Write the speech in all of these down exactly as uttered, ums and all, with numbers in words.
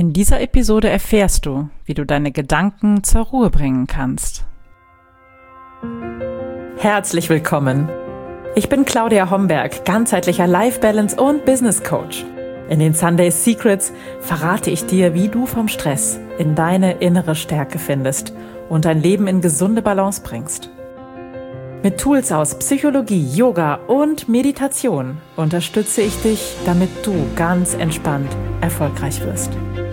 In dieser Episode erfährst du, wie du deine Gedanken zur Ruhe bringen kannst. Herzlich willkommen! Ich bin Claudia Homberg, ganzheitlicher Life Balance und Business Coach. In den Sunday Secrets verrate ich dir, wie du vom Stress in deine innere Stärke findest und dein Leben in gesunde Balance bringst. Mit Tools aus Psychologie, Yoga und Meditation unterstütze ich dich, damit du ganz entspannt erfolgreich wirst.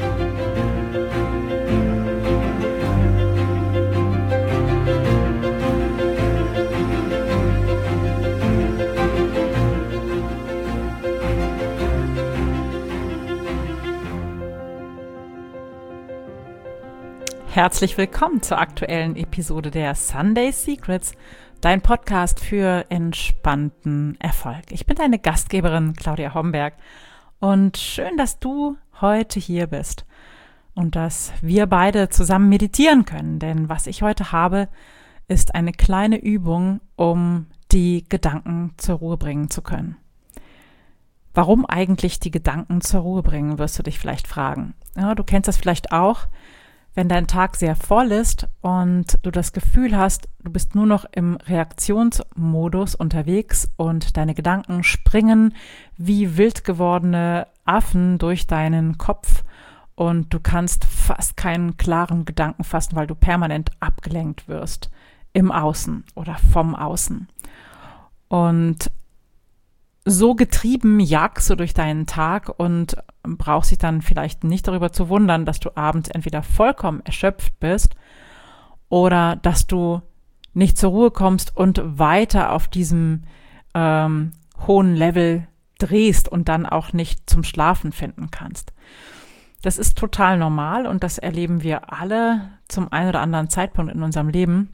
Herzlich willkommen zur aktuellen Episode der Sunday Secrets, dein Podcast für entspannten Erfolg. Ich bin deine Gastgeberin Claudia Homberg und schön, dass du heute hier bist und dass wir beide zusammen meditieren können, denn was ich heute habe, ist eine kleine Übung, um die Gedanken zur Ruhe bringen zu können. Warum eigentlich die Gedanken zur Ruhe bringen, wirst du dich vielleicht fragen. Ja, du kennst das vielleicht auch. Wenn dein Tag sehr voll ist und du das Gefühl hast, du bist nur noch im Reaktionsmodus unterwegs und deine Gedanken springen wie wild gewordene Affen durch deinen Kopf und du kannst fast keinen klaren Gedanken fassen, weil du permanent abgelenkt wirst im Außen oder vom Außen. Und so getrieben jagst du durch deinen Tag und brauchst dich dann vielleicht nicht darüber zu wundern, dass du abends entweder vollkommen erschöpft bist oder dass du nicht zur Ruhe kommst und weiter auf diesem ähm, hohen Level drehst und dann auch nicht zum Schlafen finden kannst. Das ist total normal und das erleben wir alle zum einen oder anderen Zeitpunkt in unserem Leben.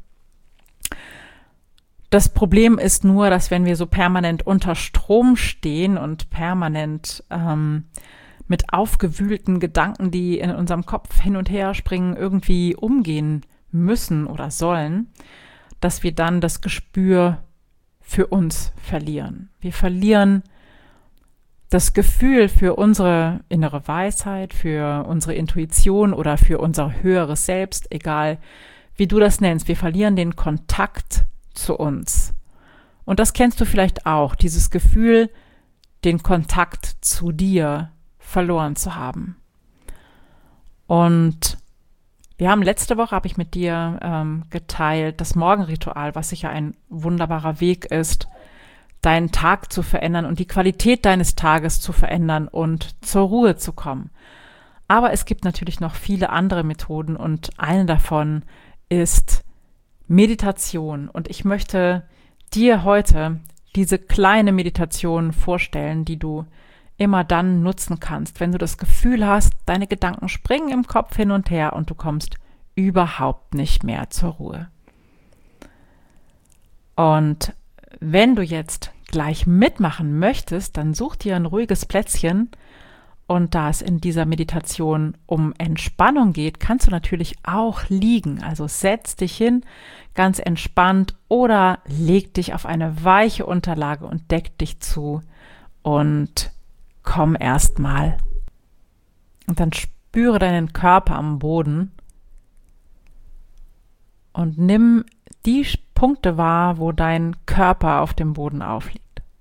Das Problem ist nur, dass wenn wir so permanent unter Strom stehen und permanent ähm, mit aufgewühlten Gedanken, die in unserem Kopf hin und her springen, irgendwie umgehen müssen oder sollen, dass wir dann das Gespür für uns verlieren. Wir verlieren das Gefühl für unsere innere Weisheit, für unsere Intuition oder für unser höheres Selbst, egal wie du das nennst. Wir verlieren den Kontakt zu uns. Und das kennst du vielleicht auch, dieses Gefühl, den Kontakt zu dir verloren zu haben. Und wir haben letzte Woche, habe ich mit dir ähm, geteilt, das Morgenritual, was sicher ein wunderbarer Weg ist, deinen Tag zu verändern und die Qualität deines Tages zu verändern und zur Ruhe zu kommen. Aber es gibt natürlich noch viele andere Methoden und eine davon ist Meditation. Und ich möchte dir heute diese kleine Meditation vorstellen, die du immer dann nutzen kannst, wenn du das Gefühl hast, deine Gedanken springen im Kopf hin und her und du kommst überhaupt nicht mehr zur Ruhe. Und wenn du jetzt gleich mitmachen möchtest, dann such dir ein ruhiges Plätzchen. Und da es in dieser Meditation um Entspannung geht, kannst du natürlich auch liegen. Also setz dich hin, ganz entspannt oder leg dich auf eine weiche Unterlage und deck dich zu und komm erstmal. Und dann spüre deinen Körper am Boden und nimm die Punkte wahr, wo dein Körper auf dem Boden aufliegt.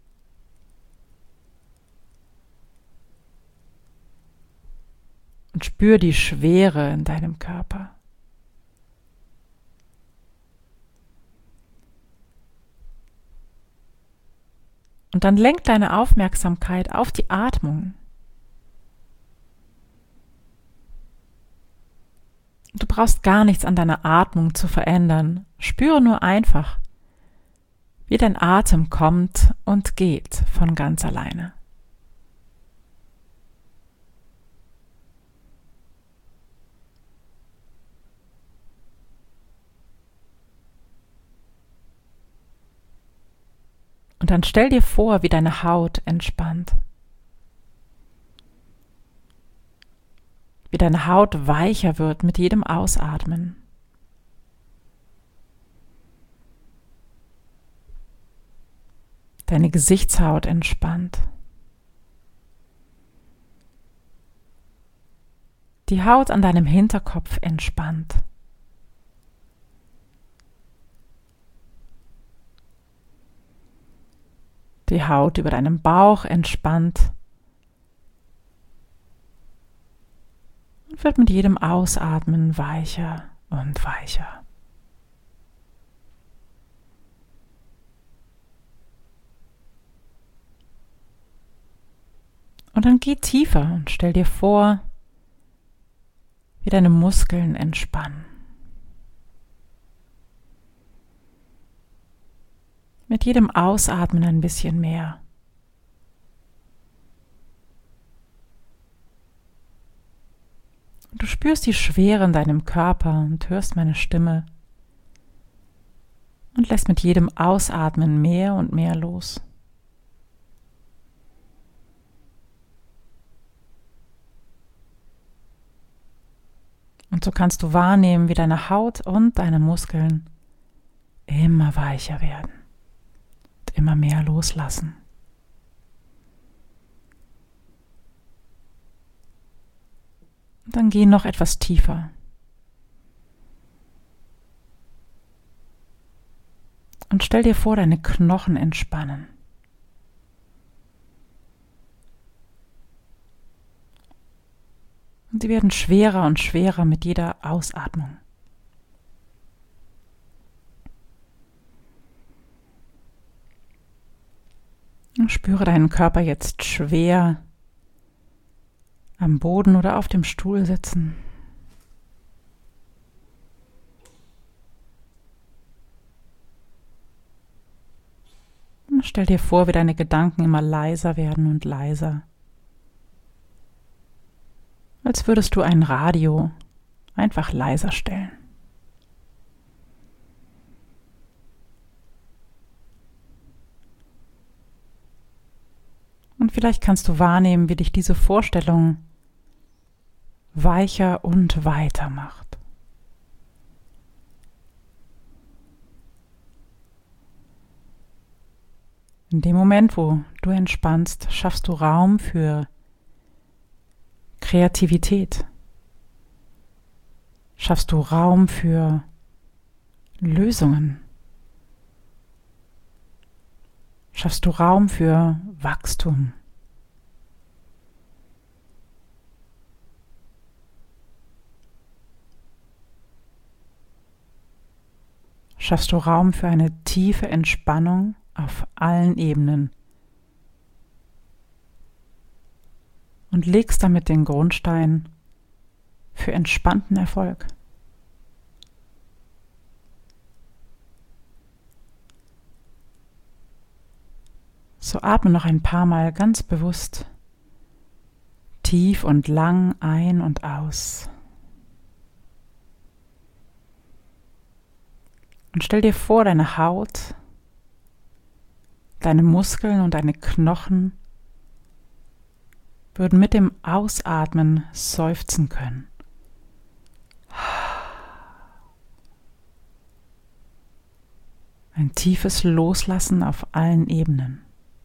Und spür die Schwere in deinem Körper. Und dann lenk deine Aufmerksamkeit auf die Atmung. Du brauchst gar nichts an deiner Atmung zu verändern. Spüre nur einfach, wie dein Atem kommt und geht von ganz alleine. Und dann stell dir vor, wie deine Haut entspannt. Wie deine Haut weicher wird mit jedem Ausatmen. Deine Gesichtshaut entspannt. Die Haut an deinem Hinterkopf entspannt. Die Haut über deinem Bauch entspannt und wird mit jedem Ausatmen weicher und weicher. Und dann geh tiefer und stell dir vor, wie deine Muskeln entspannen. Mit jedem Ausatmen ein bisschen mehr. Und du spürst die Schwere in deinem Körper und hörst meine Stimme und lässt mit jedem Ausatmen mehr und mehr los. Und so kannst du wahrnehmen, wie deine Haut und deine Muskeln immer weicher werden und immer mehr loslassen. Und dann geh noch etwas tiefer. Und stell dir vor, deine Knochen entspannen. Und sie werden schwerer und schwerer mit jeder Ausatmung. Und spüre deinen Körper jetzt schwer am Boden oder auf dem Stuhl sitzen. Und stell dir vor, wie deine Gedanken immer leiser werden und leiser. Als würdest du ein Radio einfach leiser stellen. Und vielleicht kannst du wahrnehmen, wie dich diese Vorstellung weicher und weiter macht. In dem Moment, wo du entspannst, schaffst du Raum für Kreativität. Schaffst du Raum für Lösungen. Schaffst du Raum für Wachstum. Schaffst du Raum für eine tiefe Entspannung auf allen Ebenen und legst damit den Grundstein für entspannten Erfolg. So atme noch ein paar Mal ganz bewusst tief und lang ein und aus. Und stell dir vor, deine Haut, deine Muskeln und deine Knochen würden mit dem Ausatmen seufzen können. Ein tiefes Loslassen auf allen Ebenen.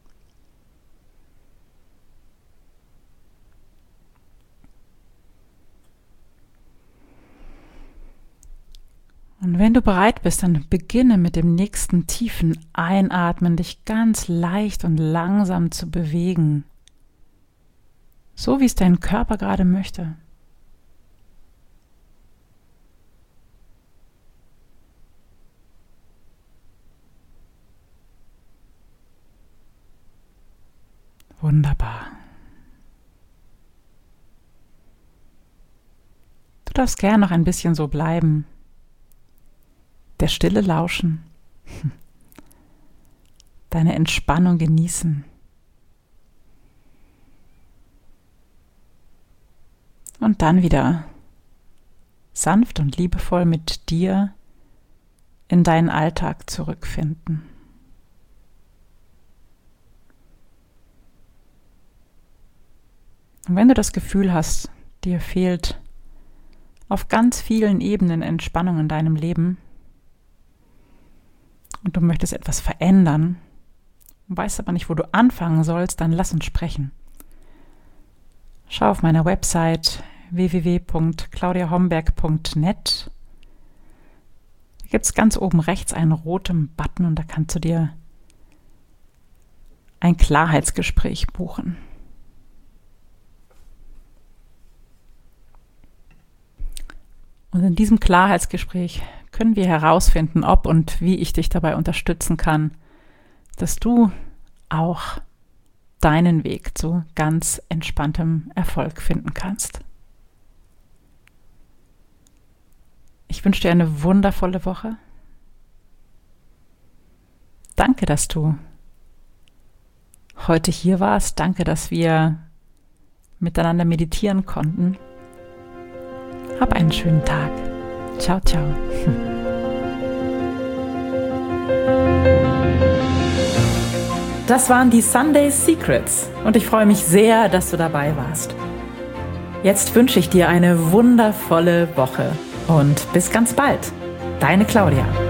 Und wenn du bereit bist, dann beginne mit dem nächsten tiefen Einatmen, dich ganz leicht und langsam zu bewegen. So wie es dein Körper gerade möchte. Wunderbar. Du darfst gern noch ein bisschen so bleiben. Der Stille lauschen. Deine Entspannung genießen. Und dann wieder sanft und liebevoll mit dir in deinen Alltag zurückfinden. Und wenn du das Gefühl hast, dir fehlt auf ganz vielen Ebenen Entspannung in deinem Leben und du möchtest etwas verändern, weißt aber nicht, wo du anfangen sollst, dann lass uns sprechen. Schau auf meiner Website w w w punkt claudia homberg punkt net. Da gibt es ganz oben rechts einen roten Button und da kannst du dir ein Klarheitsgespräch buchen. Und in diesem Klarheitsgespräch können wir herausfinden, ob und wie ich dich dabei unterstützen kann, dass du auch deinen Weg zu ganz entspanntem Erfolg finden kannst. Ich wünsche dir eine wundervolle Woche. Danke, dass du heute hier warst. Danke, dass wir miteinander meditieren konnten. Hab einen schönen Tag. Ciao, ciao. Das waren die Sunday Secrets und ich freue mich sehr, dass du dabei warst. Jetzt wünsche ich dir eine wundervolle Woche und bis ganz bald. Deine Claudia.